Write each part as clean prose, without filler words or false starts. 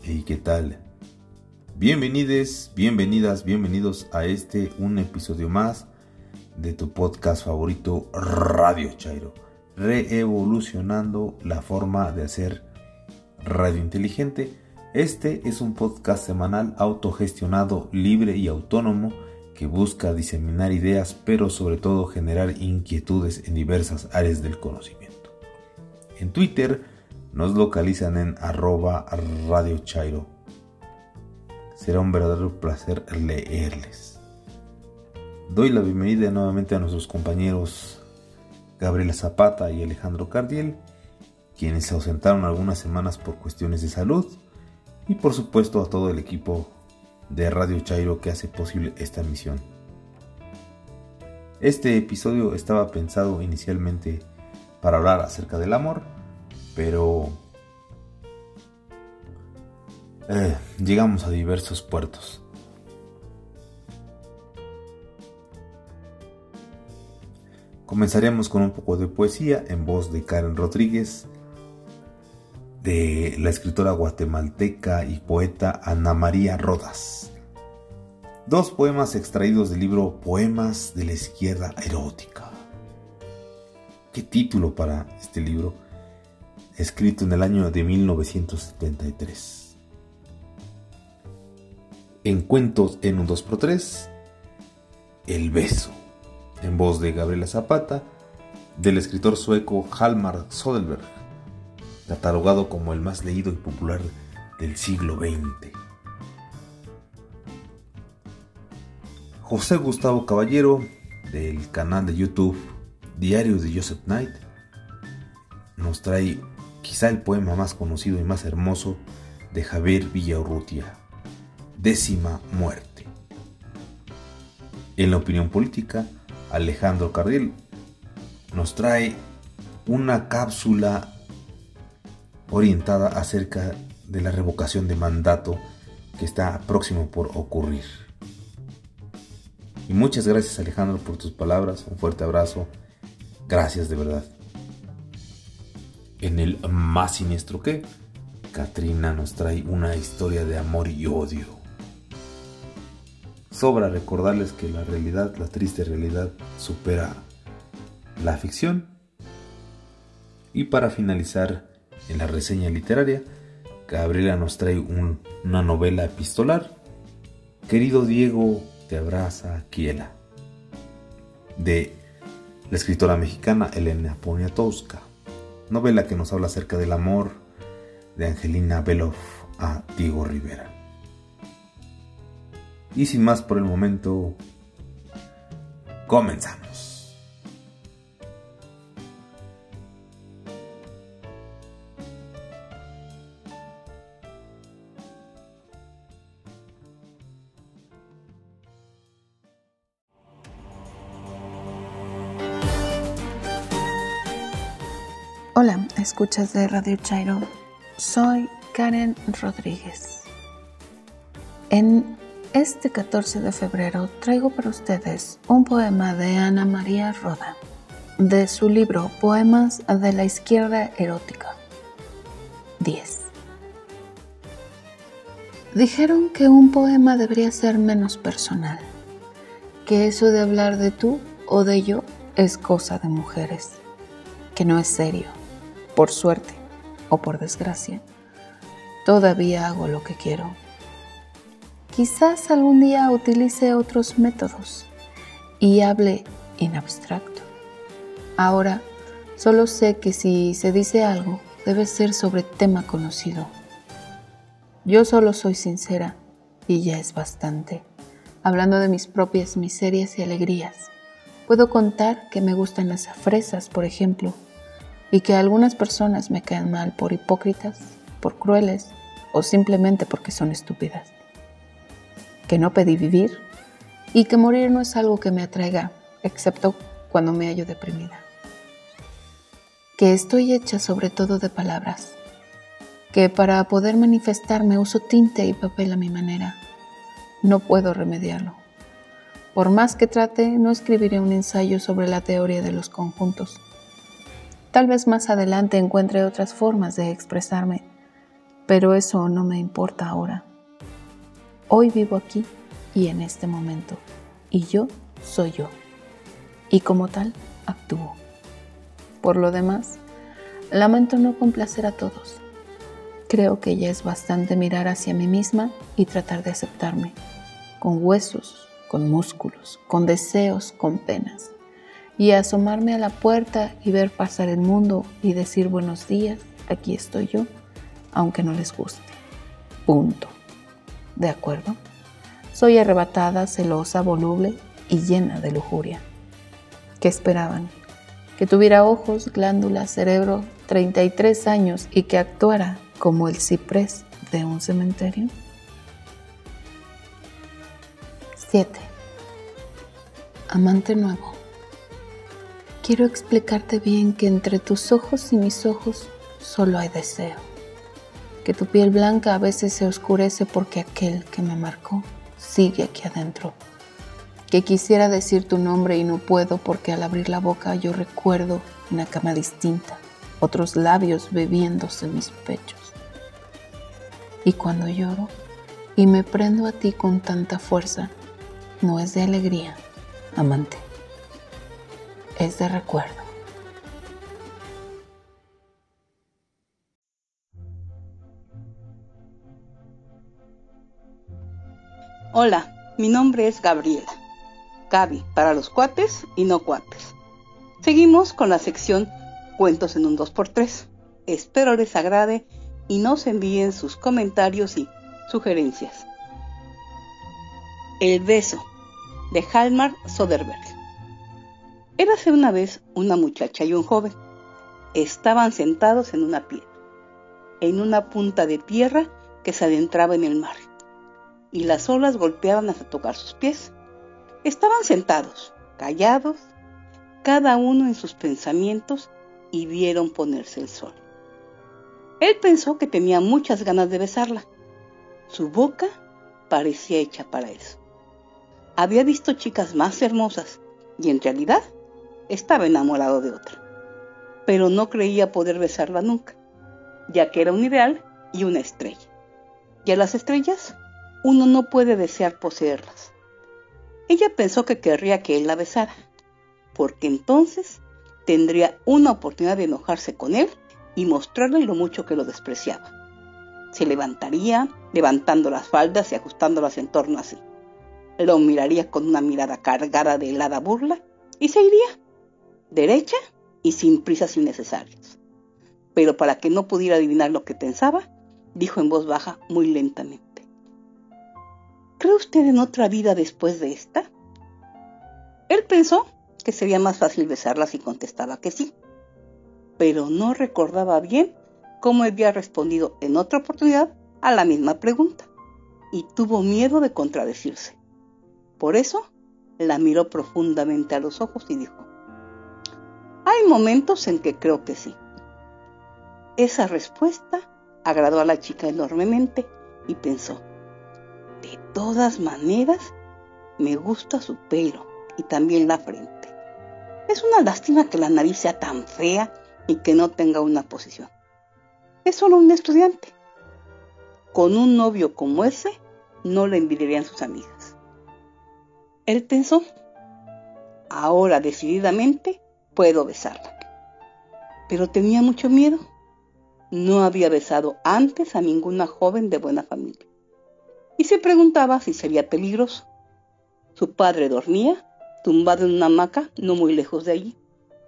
Hey, ¿qué tal? Bienvenidos a un episodio más de tu podcast favorito, Radio Chairo, reevolucionando la forma de hacer radio inteligente. Este es un podcast semanal autogestionado, libre y autónomo que busca diseminar ideas, pero sobre todo generar inquietudes en diversas áreas del conocimiento. En Twitter nos localizan en @Radio Chairo. Será un verdadero placer leerles. Doy la bienvenida nuevamente a nuestros compañeros Gabriela Zapata y Alejandro Cardiel, quienes se ausentaron algunas semanas por cuestiones de salud, y por supuesto a todo el equipo de Radio Chairo que hace posible esta misión. Este episodio estaba pensado inicialmente para hablar acerca del amor, pero llegamos a diversos puertos. Comenzaremos con un poco de poesía en voz de Karen Rodríguez, de la escritora guatemalteca y poeta Ana María Rodas. Dos poemas extraídos del libro Poemas de la Izquierda Erótica. ¿Qué título para este libro? Escrito en el año de 1973. En cuentos en un 2x3, El beso, en voz de Gabriela Zapata, del escritor sueco Hjalmar Söderberg, catalogado como el más leído y popular del siglo XX. José Gustavo Caballero, del canal de YouTube Diario de Joseph Knight, nos trae quizá el poema más conocido y más hermoso de Javier Villaurrutia, Décima muerte. En la opinión política, Alejandro Cardiel nos trae una cápsula orientada acerca de la revocación de mandato que está próximo por ocurrir. Y muchas gracias, Alejandro, por tus palabras. Un fuerte abrazo. Gracias de verdad. En el más siniestro que, Katrina nos trae una historia de amor y odio. Sobra recordarles que la realidad, la triste realidad, supera la ficción. Y para finalizar, en la reseña literaria, Gabriela nos trae una novela epistolar, Querido Diego, te abraza Kiela, de la escritora mexicana Elena Poniatowska, novela que nos habla acerca del amor de Angelina Beloff a Diego Rivera. Y sin más por el momento, comenzamos. Hola, escuchas de Radio Chairo. Soy Karen Rodríguez. En este 14 de febrero traigo para ustedes un poema de Ana María Roda, de su libro Poemas de la Izquierda Erótica. 10. Dijeron que un poema debería ser menos personal, que eso de hablar de tú o de yo es cosa de mujeres, que no es serio. Por suerte o por desgracia, todavía hago lo que quiero. Quizás algún día utilice otros métodos y hable en abstracto. Ahora solo sé que si se dice algo, debe ser sobre tema conocido. Yo solo soy sincera y ya es bastante. Hablando de mis propias miserias y alegrías, puedo contar que me gustan las fresas, por ejemplo, y que algunas personas me caen mal por hipócritas, por crueles o simplemente porque son estúpidas. Que no pedí vivir y que morir no es algo que me atraiga, excepto cuando me hallo deprimida. Que estoy hecha sobre todo de palabras, que para poder manifestarme uso tinte y papel a mi manera. No puedo remediarlo. Por más que trate, no escribiré un ensayo sobre la teoría de los conjuntos. Tal vez más adelante encuentre otras formas de expresarme, Pero eso no me importa ahora. Hoy vivo aquí y en este momento, y yo soy yo, y como tal actúo. Por lo demás, lamento no complacer a todos. Creo que ya es bastante mirar hacia mí misma y tratar de aceptarme, con huesos, con músculos, con deseos, con penas, y asomarme a la puerta y ver pasar el mundo y decir buenos días, aquí estoy yo, aunque no les guste. Punto. ¿De acuerdo? Soy arrebatada, celosa, voluble y llena de lujuria. ¿Qué esperaban? Que tuviera ojos, glándulas, cerebro, 33 años y que actuara como el ciprés de un cementerio. 7. Amante nuevo. Quiero explicarte bien que entre tus ojos y mis ojos solo hay deseo. Que tu piel blanca a veces se oscurece porque aquel que me marcó sigue aquí adentro. Que quisiera decir tu nombre y no puedo porque al abrir la boca yo recuerdo una cama distinta, otros labios bebiéndose mis pechos. Y cuando lloro y me prendo a ti con tanta fuerza, no es de alegría, amante, es de recuerdo. Hola, mi nombre es Gabriela. Gaby, para los cuates y no cuates. Seguimos con la sección Cuentos en un 2x3. Espero les agrade y nos envíen sus comentarios y sugerencias. El beso, de Hjalmar Söderberg. Érase una vez una muchacha y un joven. Estaban sentados en una piedra, en una punta de tierra que se adentraba en el mar, y las olas golpeaban hasta tocar sus pies. Estaban sentados, callados, cada uno en sus pensamientos, y vieron ponerse el sol. Él pensó que tenía muchas ganas de besarla. Su boca parecía hecha para eso. Había visto chicas más hermosas y en realidad estaba enamorado de otra. Pero no creía poder besarla nunca, ya que era un ideal y una estrella. Y a las estrellas uno no puede desear poseerlas. Ella pensó que querría que él la besara, porque entonces tendría una oportunidad de enojarse con él y mostrarle lo mucho que lo despreciaba. Se levantaría, levantando las faldas y ajustándolas en torno a sí. Lo miraría con una mirada cargada de helada burla y se iría, derecha y sin prisas innecesarias. Pero para que no pudiera adivinar lo que pensaba, dijo en voz baja muy lentamente: ¿cree usted en otra vida después de esta? Él pensó que sería más fácil besarla si contestaba que sí, pero no recordaba bien cómo había respondido en otra oportunidad a la misma pregunta, y tuvo miedo de contradecirse. Por eso la miró profundamente a los ojos y dijo: hay momentos en que creo que sí. Esa respuesta agradó a la chica enormemente y pensó: de todas maneras, me gusta su pelo y también la frente. Es una lástima que la nariz sea tan fea y que no tenga una posición. Es solo un estudiante. Con un novio como ese, no le envidiarían sus amigas. Él pensó: ahora decididamente puedo besarla. Pero tenía mucho miedo. No había besado antes a ninguna joven de buena familia. Y se preguntaba si sería peligroso. Su padre dormía, tumbado en una hamaca no muy lejos de allí.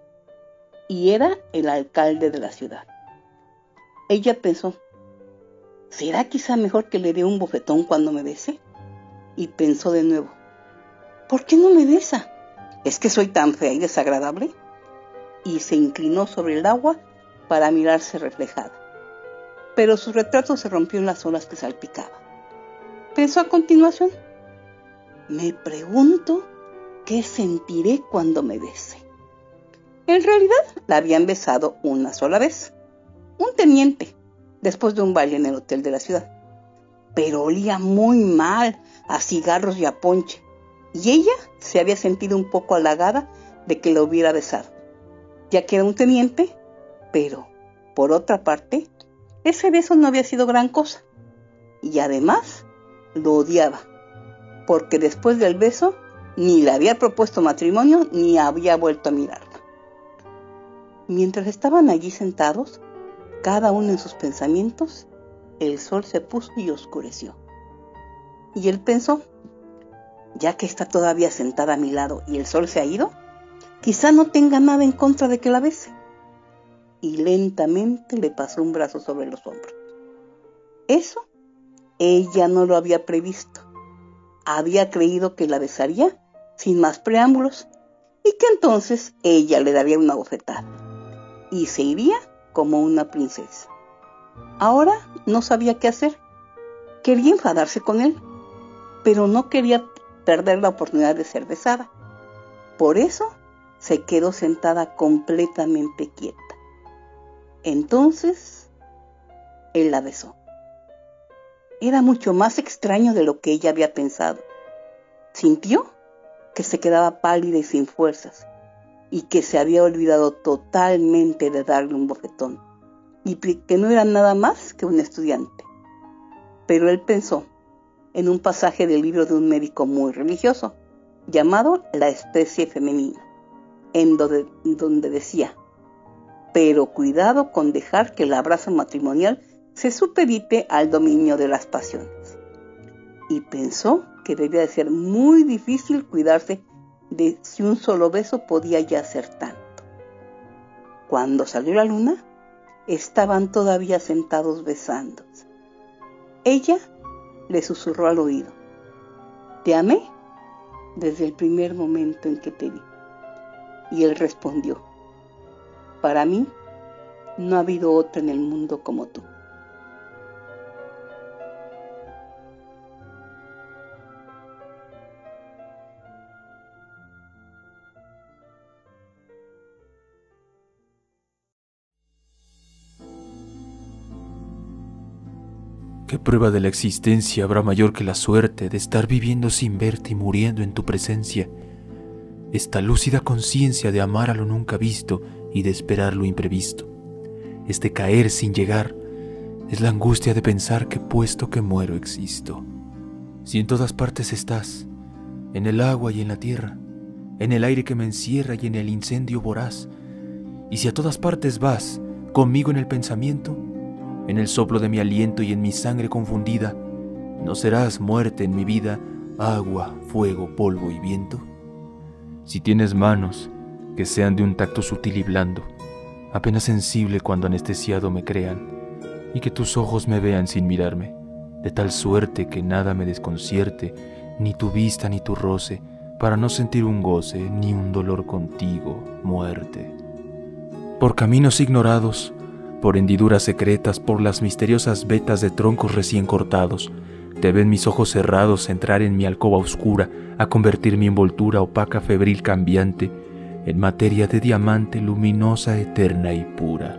Y era el alcalde de la ciudad. Ella pensó: ¿será quizá mejor que le dé un bofetón cuando me bese? Y pensó de nuevo: ¿por qué no me besa? ¿Es que soy tan fea y desagradable? Y se inclinó sobre el agua para mirarse reflejada. Pero su retrato se rompió en las olas que salpicaba. Pensó a continuación: me pregunto qué sentiré cuando me bese. En realidad la habían besado una sola vez, un teniente, después de un baile en el hotel de la ciudad. Pero olía muy mal a cigarros y a ponche, y ella se había sentido un poco halagada de que lo hubiera besado, ya que era un teniente, pero, por otra parte, ese beso no había sido gran cosa. Y además lo odiaba, porque después del beso ni le había propuesto matrimonio ni había vuelto a mirarla. Mientras estaban allí sentados, cada uno en sus pensamientos, el sol se puso y oscureció. Y él pensó, ya que está todavía sentada a mi lado y el sol se ha ido, quizá no tenga nada en contra de que la bese. Y lentamente le pasó un brazo sobre los hombros. Eso ella no lo había previsto. Había creído que la besaría sin más preámbulos y que entonces ella le daría una bofetada y se iría como una princesa. Ahora no sabía qué hacer. Quería enfadarse con él, pero no quería perder la oportunidad de ser besada. Por eso se quedó sentada completamente quieta. Entonces él la besó. Era mucho más extraño de lo que ella había pensado. Sintió que se quedaba pálida y sin fuerzas, y que se había olvidado totalmente de darle un bofetón, y que no era nada más que un estudiante. Pero él pensó en un pasaje del libro de un médico muy religioso, llamado La especie femenina, en donde decía: pero cuidado con dejar que el abrazo matrimonial se supedite al dominio de las pasiones. Y pensó que debía de ser muy difícil cuidarse de si un solo beso podía ya hacer tanto. Cuando salió la luna, estaban todavía sentados besándose. Ella le susurró al oído: te amé desde el primer momento en que te vi. Y él respondió: para mí no ha habido otra en el mundo como tú. ¿Qué prueba de la existencia habrá mayor que la suerte de estar viviendo sin verte y muriendo en tu presencia? Esta lúcida conciencia de amar a lo nunca visto y de esperar lo imprevisto. Este caer sin llegar es la angustia de pensar que puesto que muero existo. Si en todas partes estás, en el agua y en la tierra, en el aire que me encierra y en el incendio voraz, y si a todas partes vas, conmigo en el pensamiento, en el soplo de mi aliento y en mi sangre confundida, ¿no serás muerte en mi vida, agua, fuego, polvo y viento? Si tienes manos que sean de un tacto sutil y blando, apenas sensible cuando anestesiado me crean, y que tus ojos me vean sin mirarme, de tal suerte que nada me desconcierte, ni tu vista ni tu roce, para no sentir un goce ni un dolor contigo, muerte. Por caminos ignorados, por hendiduras secretas, por las misteriosas vetas de troncos recién cortados, te ven mis ojos cerrados entrar en mi alcoba oscura, a convertir mi envoltura opaca, febril, cambiante, en materia de diamante luminosa, eterna y pura.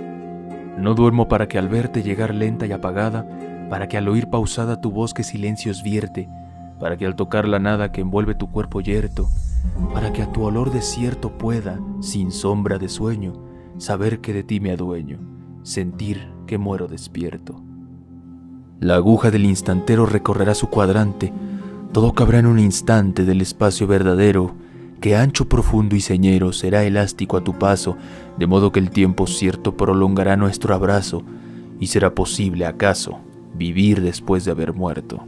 No duermo para que al verte llegar lenta y apagada, para que al oír pausada tu voz que silencios vierte, para que al tocar la nada que envuelve tu cuerpo yerto, para que a tu olor desierto pueda, sin sombra de sueño, saber que de ti me adueño, sentir que muero despierto. La aguja del instantero recorrerá su cuadrante, todo cabrá en un instante del espacio verdadero, que ancho, profundo y señero será elástico a tu paso, de modo que el tiempo cierto prolongará nuestro abrazo, y será posible, acaso, vivir después de haber muerto.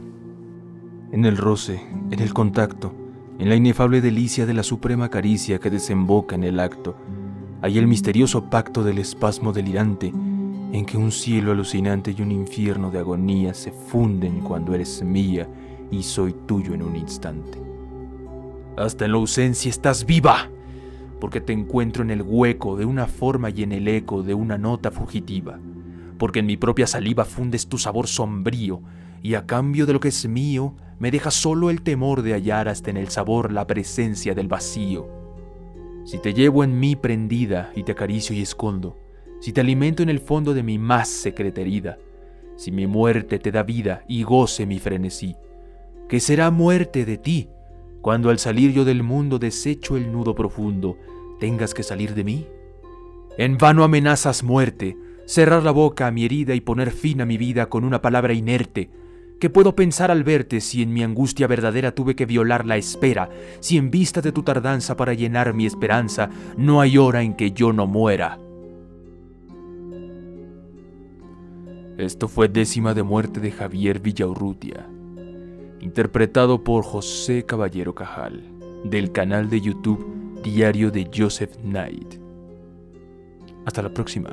En el roce, en el contacto, en la inefable delicia de la suprema caricia que desemboca en el acto, hay el misterioso pacto del espasmo delirante, en que un cielo alucinante y un infierno de agonía se funden cuando eres mía y soy tuyo en un instante. Hasta en la ausencia estás viva, porque te encuentro en el hueco de una forma y en el eco de una nota fugitiva, porque en mi propia saliva fundes tu sabor sombrío, y a cambio de lo que es mío, me dejas solo el temor de hallar hasta en el sabor la presencia del vacío. Si te llevo en mí prendida y te acaricio y escondo, si te alimento en el fondo de mi más secreta herida, si mi muerte te da vida y goce mi frenesí, ¿qué será muerte de ti, cuando al salir yo del mundo desecho el nudo profundo, tengas que salir de mí? En vano amenazas muerte, cerrar la boca a mi herida y poner fin a mi vida con una palabra inerte. ¿Qué puedo pensar al verte si en mi angustia verdadera tuve que violar la espera? Si en vista de tu tardanza para llenar mi esperanza, no hay hora en que yo no muera. Esto fue Décima de muerte de Javier Villaurrutia, interpretado por José Caballero Cajal, del canal de YouTube Diario de Joseph Knight. Hasta la próxima.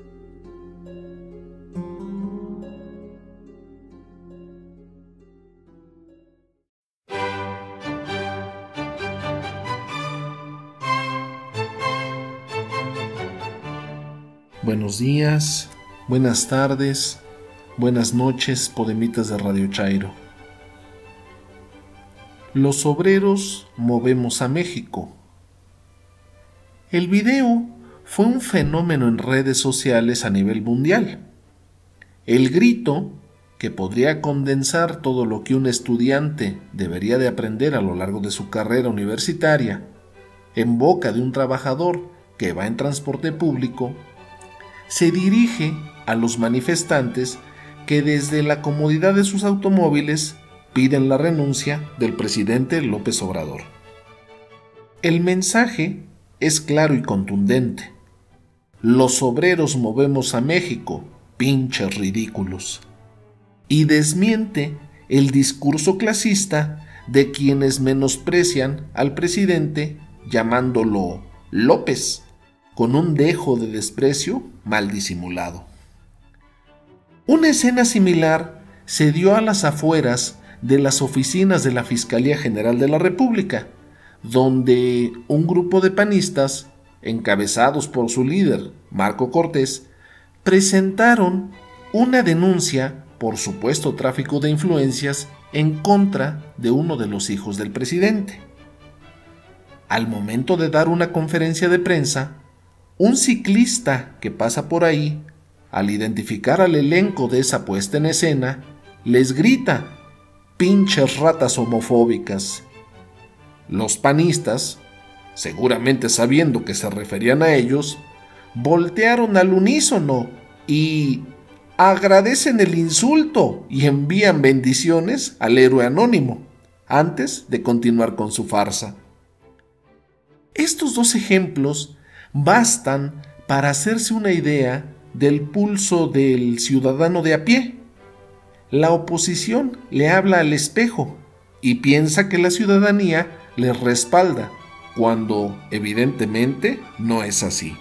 Buenos días, buenas tardes, buenas noches, podemitas de Radio Chairo. Los obreros movemos a México. El video fue un fenómeno en redes sociales a nivel mundial. El grito, que podría condensar todo lo que un estudiante debería de aprender a lo largo de su carrera universitaria, en boca de un trabajador que va en transporte público, se dirige a los manifestantes que desde la comodidad de sus automóviles piden la renuncia del presidente López Obrador. El mensaje es claro y contundente. Los obreros movemos a México, pinches ridículos. Y desmiente el discurso clasista de quienes menosprecian al presidente llamándolo López, con un dejo de desprecio mal disimulado. Una escena similar se dio a las afueras de las oficinas de la Fiscalía General de la República, donde un grupo de panistas, encabezados por su líder, Marco Cortés, presentaron una denuncia por supuesto tráfico de influencias en contra de uno de los hijos del presidente. Al momento de dar una conferencia de prensa, un ciclista que pasa por ahí, al identificar al elenco de esa puesta en escena, les grita: «pinches ratas homofóbicas». Los panistas, seguramente sabiendo que se referían a ellos, voltearon al unísono y agradecen el insulto y envían bendiciones al héroe anónimo, antes de continuar con su farsa. Estos dos ejemplos bastan para hacerse una idea del pulso del ciudadano de a pie. La oposición le habla al espejo y piensa que la ciudadanía les respalda, cuando evidentemente no es así.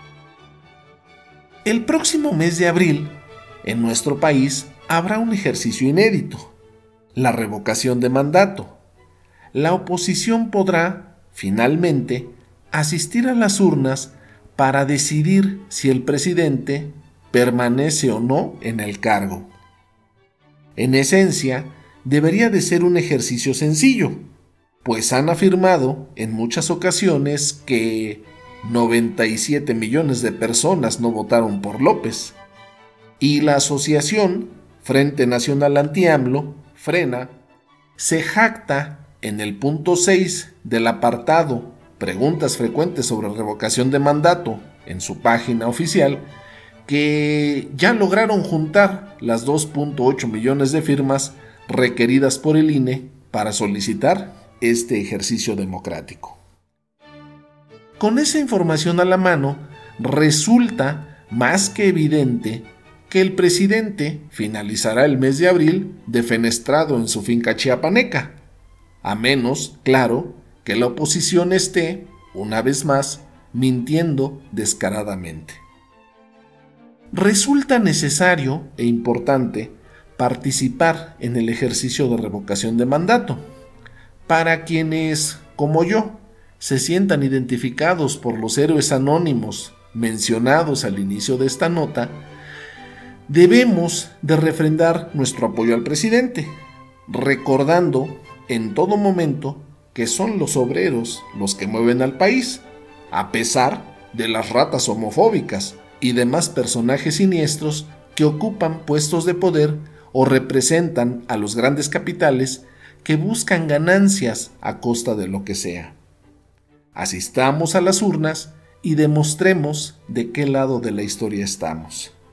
El próximo mes de abril, en nuestro país, habrá un ejercicio inédito: la revocación de mandato. La oposición podrá, finalmente, asistir a las urnas para decidir si el presidente permanece o no en el cargo. En esencia, debería de ser un ejercicio sencillo, pues han afirmado en muchas ocasiones que 97 millones de personas no votaron por López, y la asociación Frente Nacional Anti-AMLO, Frena, se jacta en el punto 6 del apartado Preguntas frecuentes sobre revocación de mandato en su página oficial, que ya lograron juntar las 2.8 millones de firmas requeridas por el INE para solicitar este ejercicio democrático. Con esa información a la mano, resulta más que evidente que el presidente finalizará el mes de abril defenestrado en su finca chiapaneca, a menos, claro, que la oposición esté, una vez más, mintiendo descaradamente. Resulta necesario e importante participar en el ejercicio de revocación de mandato. Para quienes, como yo, se sientan identificados por los héroes anónimos mencionados al inicio de esta nota, debemos de refrendar nuestro apoyo al presidente, recordando en todo momento que son los obreros los que mueven al país, a pesar de las ratas homofóbicas y demás personajes siniestros que ocupan puestos de poder o representan a los grandes capitales que buscan ganancias a costa de lo que sea. Asistamos a las urnas y demostremos de qué lado de la historia estamos.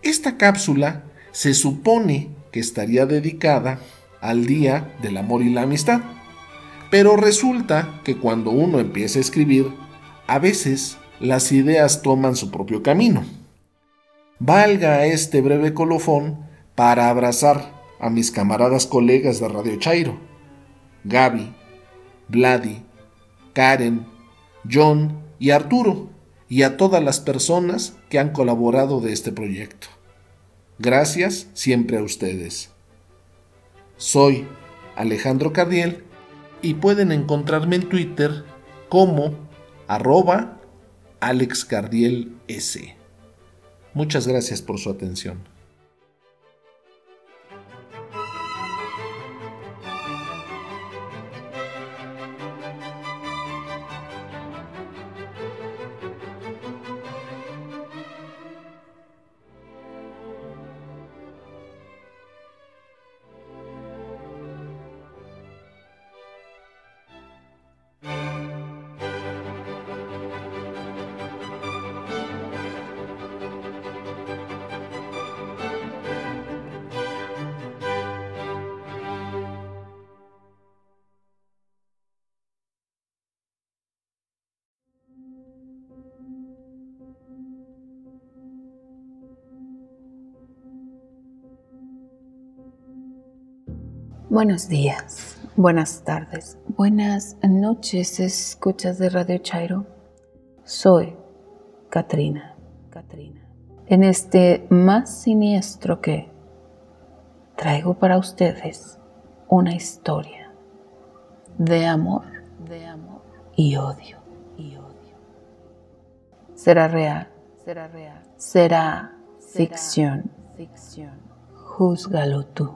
Esta cápsula se supone que estaría dedicada al Día del Amor y la Amistad, pero resulta que cuando uno empieza a escribir, a veces las ideas toman su propio camino. Valga este breve colofón para abrazar a mis camaradas colegas de Radio Chairo, Gaby, Vladi, Karen, John y Arturo, y a todas las personas que han colaborado de este proyecto. Gracias siempre a ustedes. Soy Alejandro Cardiel y pueden encontrarme en Twitter como @AlexCardielS. Muchas gracias por su atención. Buenos días, buenas tardes, buenas noches, escuchas de Radio Chairo. Soy Katrina. En este más siniestro que traigo para ustedes una historia de amor y odio. ¿Será real? ¿Será ficción? Júzgalo tú.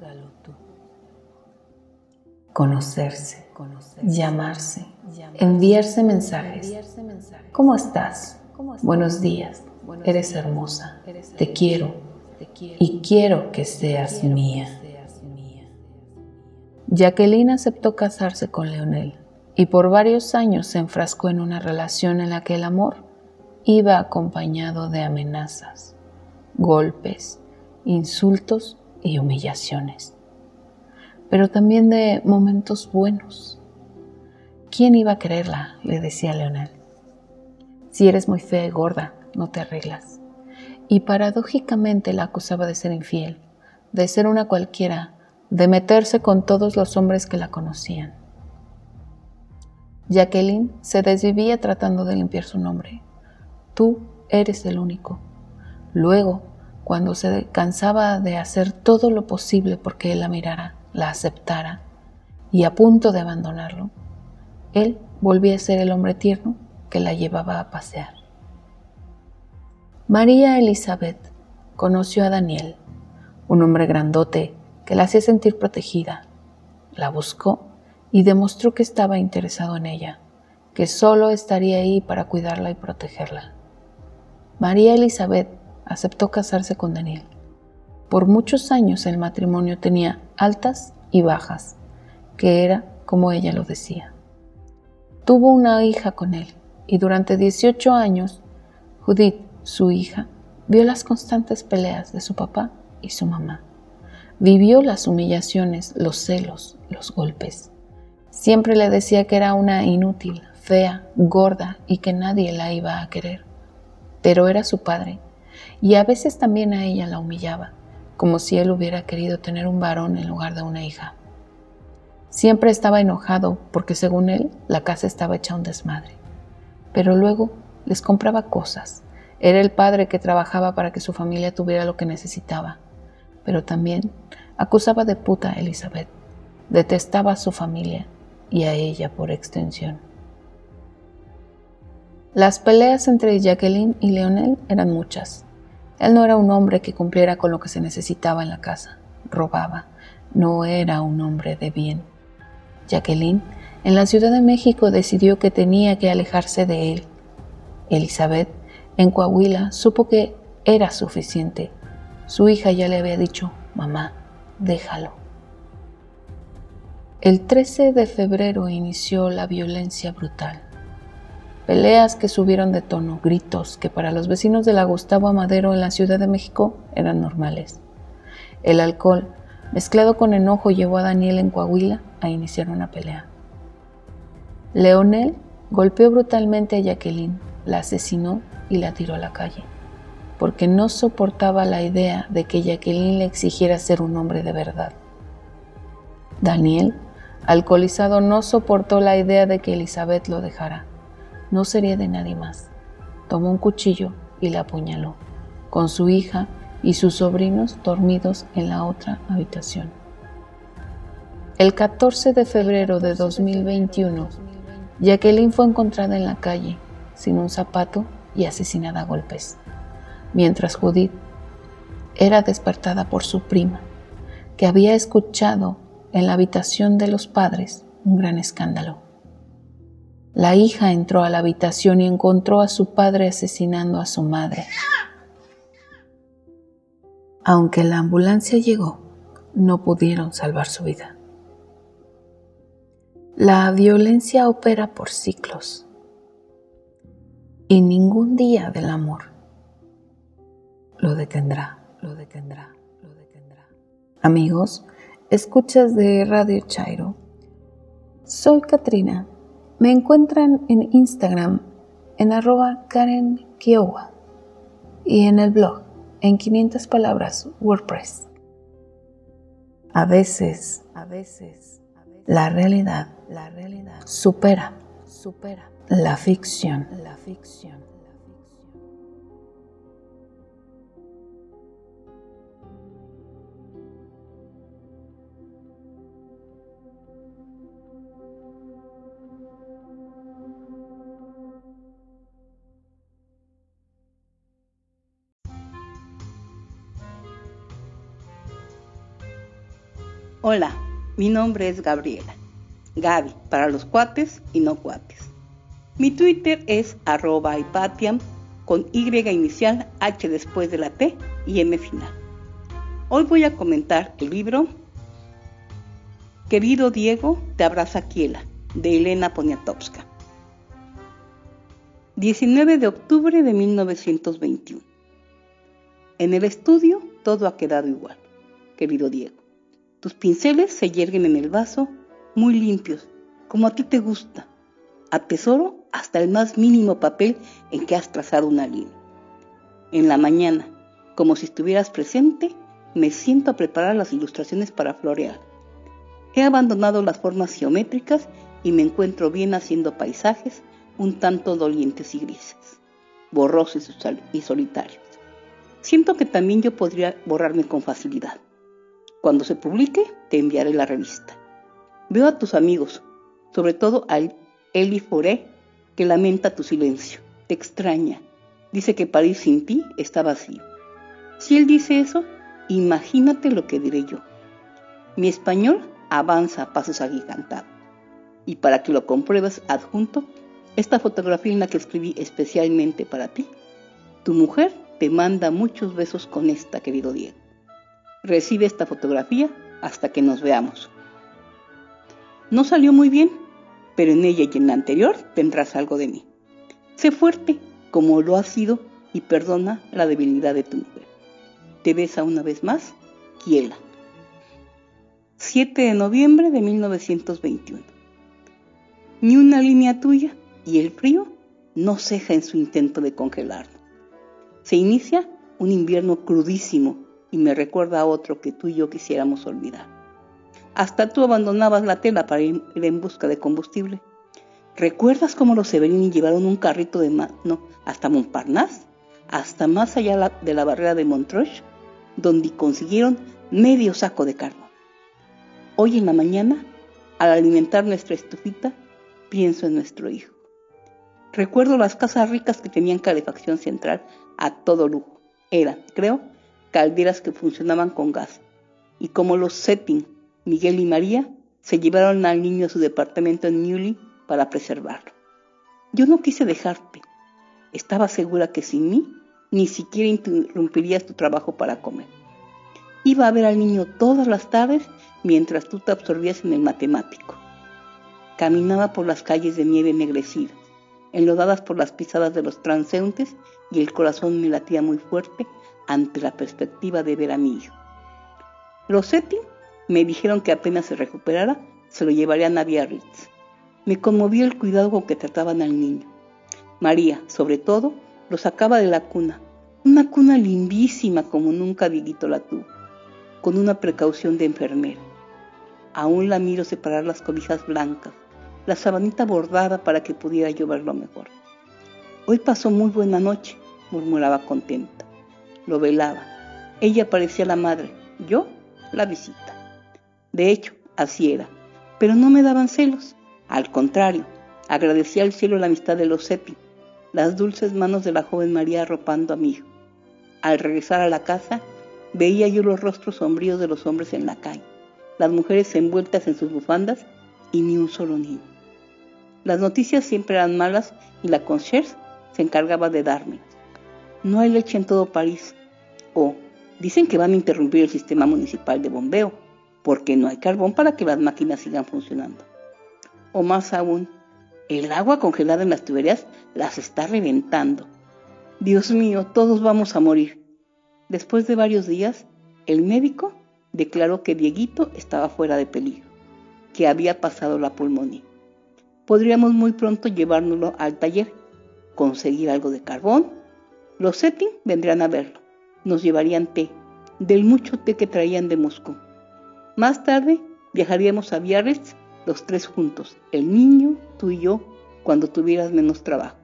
Conocerse, llamarse, enviarse mensajes. ¿Cómo estás? Buenos días, eres hermosa, te quiero y quiero que seas mía. Jacqueline aceptó casarse con Leonel y por varios años se enfrascó en una relación en la que el amor iba acompañado de amenazas, golpes, insultos y humillaciones, pero también de momentos buenos. ¿Quién iba a quererla?, le decía Leonel. Si eres muy fea y gorda, no te arreglas. Y paradójicamente la acusaba de ser infiel, de ser una cualquiera, de meterse con todos los hombres que la conocían. Jacqueline se desvivía tratando de limpiar su nombre. Tú eres el único. Luego, cuando se cansaba de hacer todo lo posible porque él la mirara, la aceptara y a punto de abandonarlo, él volvía a ser el hombre tierno que la llevaba a pasear. María Elizabeth conoció a Daniel, un hombre grandote que la hacía sentir protegida. La buscó y demostró que estaba interesado en ella, que solo estaría ahí para cuidarla y protegerla. María Elizabeth aceptó casarse con Daniel. Por muchos años el matrimonio tenía altas y bajas, que era como ella lo decía. Tuvo una hija con él y durante 18 años, Judith, su hija, vio las constantes peleas de su papá y su mamá. Vivió las humillaciones, los celos, los golpes. Siempre le decía que era una inútil, fea, gorda y que nadie la iba a querer. Pero era su padre y a veces también a ella la humillaba, como si él hubiera querido tener un varón en lugar de una hija. Siempre estaba enojado porque según él la casa estaba hecha un desmadre. Pero luego les compraba cosas. Era el padre que trabajaba para que su familia tuviera lo que necesitaba. Pero también acusaba de puta a Elizabeth. Detestaba a su familia y a ella por extensión. Las peleas entre Jacqueline y Leonel eran muchas. Él no era un hombre que cumpliera con lo que se necesitaba en la casa. Robaba. No era un hombre de bien. Jacqueline, en la Ciudad de México, decidió que tenía que alejarse de él. Elizabeth, en Coahuila, supo que era suficiente. Su hija ya le había dicho: mamá, déjalo. El 13 de febrero inició la violencia brutal. Peleas que subieron de tono, gritos que para los vecinos de la Gustavo Amadero en la Ciudad de México eran normales. El alcohol, mezclado con enojo, llevó a Daniel en Coahuila a iniciar una pelea. Leonel golpeó brutalmente a Jacqueline, la asesinó y la tiró a la calle, porque no soportaba la idea de que Jacqueline le exigiera ser un hombre de verdad. Daniel, alcoholizado, no soportó la idea de que Elizabeth lo dejara. No sería de nadie más. Tomó un cuchillo y la apuñaló, con su hija y sus sobrinos dormidos en la otra habitación. El 14 de febrero de 2021, Jacqueline fue encontrada en la calle, sin un zapato y asesinada a golpes, mientras Judith era despertada por su prima, que había escuchado en la habitación de los padres un gran escándalo. La hija entró a la habitación y encontró a su padre asesinando a su madre. Aunque la ambulancia llegó, no pudieron salvar su vida. La violencia opera por ciclos y ningún día del amor lo detendrá. Amigos, escuchas de Radio Chairo. Soy Katrina. Me encuentran en Instagram en @KarenKiowa y en el blog en 500 palabras WordPress. A veces la realidad supera la ficción. Hola, mi nombre es Gabriela. Gaby, para los cuates y no cuates. Mi Twitter es @Hypatiam con Y inicial, H después de la T y M final. Hoy voy a comentar el libro Querido Diego, te abraza Kiela, de Elena Poniatowska. 19 de octubre de 1921. En el estudio todo ha quedado igual, querido Diego. Tus pinceles se yerguen en el vaso, muy limpios, como a ti te gusta. Atesoro hasta el más mínimo papel en que has trazado una línea. En la mañana, como si estuvieras presente, me siento a preparar las ilustraciones para florear. He abandonado las formas geométricas y me encuentro bien haciendo paisajes un tanto dolientes y grises, borrosos y solitarios. Siento que también yo podría borrarme con facilidad. Cuando se publique, te enviaré la revista. Veo a tus amigos, sobre todo a Eli Foré, que lamenta tu silencio, te extraña, dice que París sin ti está vacío. Si él dice eso, imagínate lo que diré yo. Mi español avanza a pasos agigantados. Y para que lo compruebes, adjunto esta fotografía en la que escribí especialmente para ti. Tu mujer te manda muchos besos con esta, querido Diego. Recibe esta fotografía hasta que nos veamos. No salió muy bien, pero en ella y en la anterior tendrás algo de mí. Sé fuerte, como lo has sido, y perdona la debilidad de tu mujer. Te besa una vez más, Kiela. 7 de noviembre de 1921. Ni una línea tuya, y el frío no ceja en su intento de congelarnos. Se inicia un invierno crudísimo, y me recuerda a otro que tú y yo quisiéramos olvidar. Hasta tú abandonabas la tela para ir en busca de combustible. ¿Recuerdas cómo los Severini llevaron un carrito de mano hasta Montparnasse? Hasta más allá de la barrera de Montreuil, donde consiguieron medio saco de carbón. Hoy en la mañana, al alimentar nuestra estufita, pienso en nuestro hijo. Recuerdo las casas ricas que tenían calefacción central a todo lujo. Eran, creo, calderas que funcionaban con gas, y como los Setting, Miguel y María, se llevaron al niño a su departamento en Neuilly para preservarlo. Yo no quise dejarte. Estaba segura que sin mí ni siquiera interrumpirías tu trabajo para comer. Iba a ver al niño todas las tardes mientras tú te absorbías en el matemático. Caminaba por las calles de nieve ennegrecidas, enlodadas por las pisadas de los transeúntes, y el corazón me latía muy fuerte ante la perspectiva de ver a mi hijo. Los Setting me dijeron que apenas se recuperara, se lo llevarían a Biarritz. Me conmovió el cuidado con que trataban al niño. María, sobre todo, lo sacaba de la cuna, una cuna lindísima como nunca Dieguito la tuvo, con una precaución de enfermera. Aún la miro separar las cobijas blancas, la sabanita bordada para que pudiera yo verlo mejor. Hoy pasó muy buena noche, murmuraba contenta. Lo velaba. Ella parecía la madre, yo la visita. De hecho, así era, pero no me daban celos. Al contrario, agradecía al cielo la amistad de los Seppi, las dulces manos de la joven María arropando a mi hijo. Al regresar a la casa, veía yo los rostros sombríos de los hombres en la calle, las mujeres envueltas en sus bufandas y ni un solo niño. Las noticias siempre eran malas y la concierge se encargaba de dármelas. No hay leche en todo París. Dicen que van a interrumpir el sistema municipal de bombeo, porque no hay carbón para que las máquinas sigan funcionando. O más aún, el agua congelada en las tuberías las está reventando. Dios mío, todos vamos a morir. Después de varios días, el médico declaró que Dieguito estaba fuera de peligro, que había pasado la pulmonía. Podríamos muy pronto llevárnoslo al taller, conseguir algo de carbón. Los Setting vendrían a verlo, nos llevarían té, del mucho té que traían de Moscú. Más tarde viajaríamos a Biarritz los tres juntos, el niño, tú y yo, cuando tuvieras menos trabajo.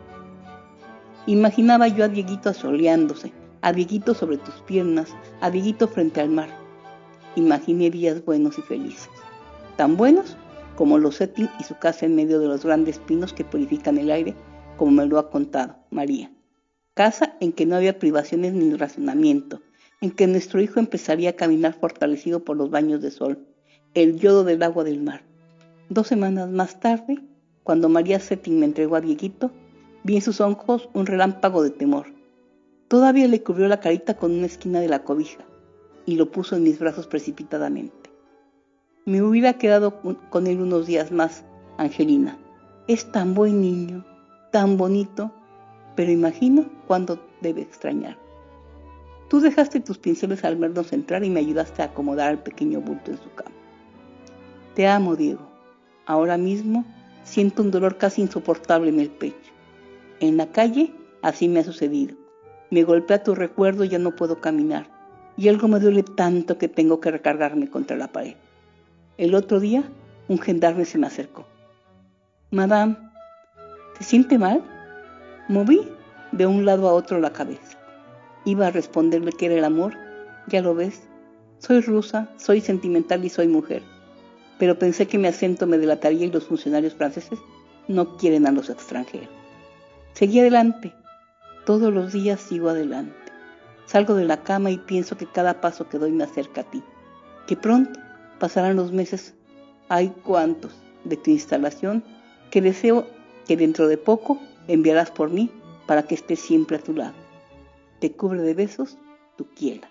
Imaginaba yo a Dieguito asoleándose, a Dieguito sobre tus piernas, a Dieguito frente al mar. Imaginé días buenos y felices, tan buenos como los Setting y su casa en medio de los grandes pinos que purifican el aire, como me lo ha contado María. Casa en que no había privaciones ni racionamiento, en que nuestro hijo empezaría a caminar fortalecido por los baños de sol, el yodo del agua del mar. 2 semanas más tarde, cuando María Setting me entregó a Dieguito, vi en sus ojos un relámpago de temor. Todavía le cubrió la carita con una esquina de la cobija y lo puso en mis brazos precipitadamente. Me hubiera quedado con él unos días más, Angelina. Es tan buen niño, tan bonito, pero imagino cuándo debe extrañar. Tú dejaste tus pinceles al vernos entrar y me ayudaste a acomodar al pequeño bulto en su cama. Te amo, Diego. Ahora mismo siento un dolor casi insoportable en el pecho. En la calle así me ha sucedido. Me golpea tu recuerdo y ya no puedo caminar. Y algo me duele tanto que tengo que recargarme contra la pared. El otro día un gendarme se me acercó. Madame, ¿se siente mal? Moví de un lado a otro la cabeza. Iba a responderle que era el amor. Ya lo ves, soy rusa, soy sentimental y soy mujer. Pero pensé que mi acento me delataría y los funcionarios franceses no quieren a los extranjeros. Seguí adelante. Todos los días sigo adelante. Salgo de la cama y pienso que cada paso que doy me acerca a ti. Que pronto pasarán los meses, hay cuantos, de tu instalación, que deseo que dentro de poco enviarás por mí para que esté siempre a tu lado. Te cubre de besos tu Kiela.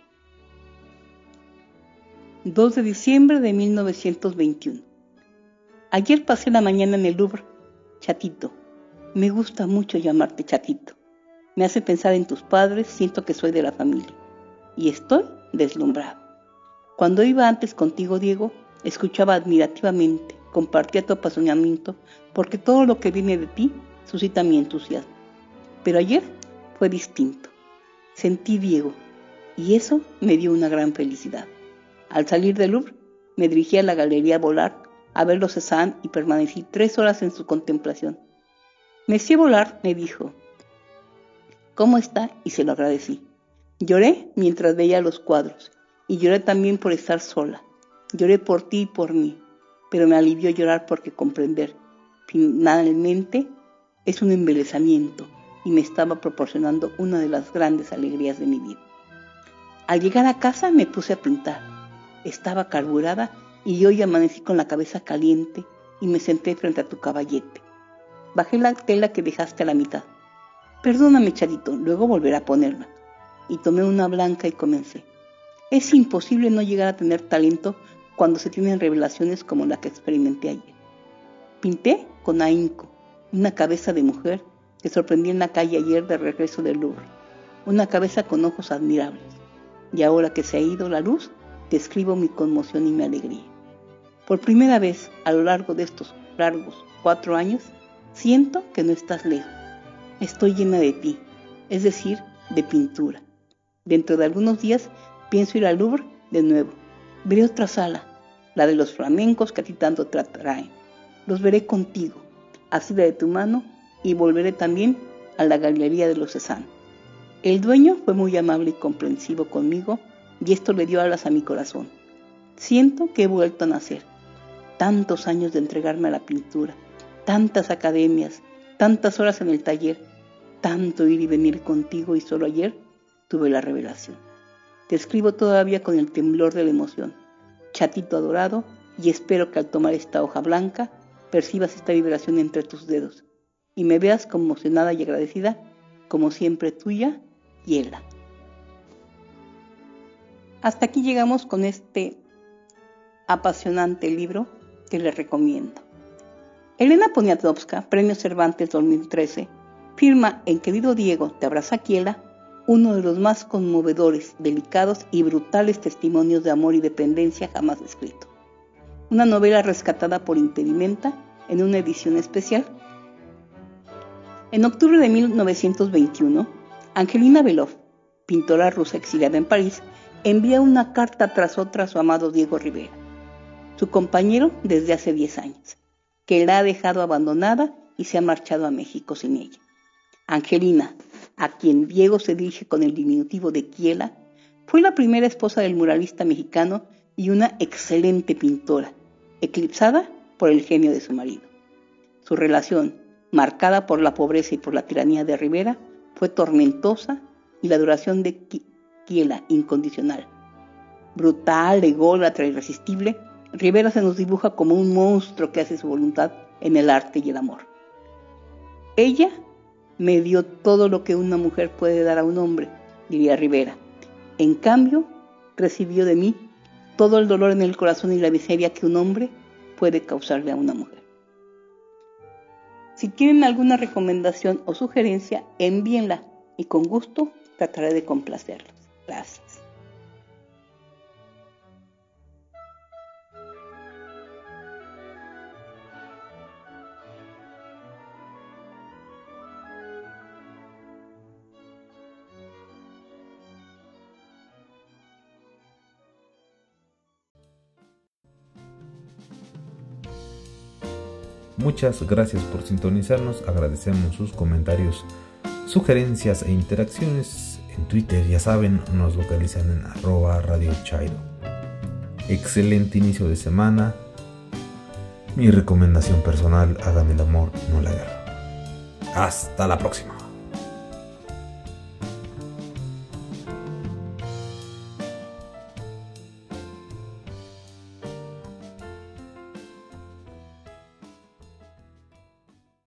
2 de diciembre de 1921. Ayer pasé la mañana en el Louvre. Chatito, me gusta mucho llamarte Chatito. Me hace pensar en tus padres, siento que soy de la familia. Y estoy deslumbrado. Cuando iba antes contigo, Diego, escuchaba admirativamente, compartía tu apasionamiento, porque todo lo que viene de ti suscita mi entusiasmo. Pero ayer fue distinto. Sentí Diego, y eso me dio una gran felicidad. Al salir del Louvre, me dirigí a la Galería Vollard a ver los Cézanne y permanecí 3 horas en su contemplación. Monsieur Vollard me dijo, ¿cómo está? Y se lo agradecí. Lloré mientras veía los cuadros, y lloré también por estar sola. Lloré por ti y por mí, pero me alivió llorar porque comprender, finalmente, es un embelesamiento y me estaba proporcionando una de las grandes alegrías de mi vida. Al llegar a casa me puse a pintar. Estaba carburada y hoy amanecí con la cabeza caliente y me senté frente a tu caballete. Bajé la tela que dejaste a la mitad. Perdóname, Chatito, luego volveré a ponerla. Y tomé una blanca y comencé. Es imposible no llegar a tener talento cuando se tienen revelaciones como la que experimenté ayer. Pinté con ahínco, una cabeza de mujer que sorprendí en la calle ayer de regreso del Louvre, una cabeza con ojos admirables. Y ahora que se ha ido la luz, te escribo mi conmoción y mi alegría. Por primera vez a lo largo de estos largos 4 años, siento que no estás lejos. Estoy llena de ti, es decir, de pintura. Dentro de algunos días pienso ir al Louvre de nuevo. Veré otra sala, la de los flamencos que a ti tanto te atraen. Los veré contigo, asida de tu mano, y volveré también a la Galería de los Cézanne. El dueño fue muy amable y comprensivo conmigo, y esto le dio alas a mi corazón. Siento que he vuelto a nacer. Tantos años de entregarme a la pintura, tantas academias, tantas horas en el taller, tanto ir y venir contigo, y solo ayer tuve la revelación. Te escribo todavía con el temblor de la emoción, chatito adorado, y espero que al tomar esta hoja blanca percibas esta vibración entre tus dedos y me veas conmocionada y agradecida, como siempre tuya, Yela. Hasta aquí llegamos con este apasionante libro que les recomiendo. Elena Poniatowska, Premio Cervantes 2013, firma en Querido Diego, te abraza Kiela, uno de los más conmovedores, delicados y brutales testimonios de amor y dependencia jamás escrito. Una novela rescatada por Impedimenta en una edición especial. En octubre de 1921, Angelina Belov, pintora rusa exiliada en París, envía una carta tras otra a su amado Diego Rivera, su compañero desde hace 10 años, que la ha dejado abandonada y se ha marchado a México sin ella. Angelina, a quien Diego se dirige con el diminutivo de Kiela, fue la primera esposa del muralista mexicano y una excelente pintora, eclipsada por el genio de su marido. Su relación, marcada por la pobreza y por la tiranía de Rivera, fue tormentosa y la adoración de Kiela incondicional. Brutal, ególatra e irresistible, Rivera se nos dibuja como un monstruo que hace su voluntad en el arte y el amor. Ella me dio todo lo que una mujer puede dar a un hombre, diría Rivera. En cambio, recibió de mí todo el dolor en el corazón y la miseria que un hombre puede causarle a una mujer. Si tienen alguna recomendación o sugerencia, envíenla y con gusto trataré de complacerlos. Gracias. Muchas gracias por sintonizarnos, agradecemos sus comentarios, sugerencias e interacciones. En Twitter, ya saben, nos localizan en @Radio Chairo. Excelente inicio de semana. Mi recomendación personal: hagan el amor, no la guerra. Hasta la próxima.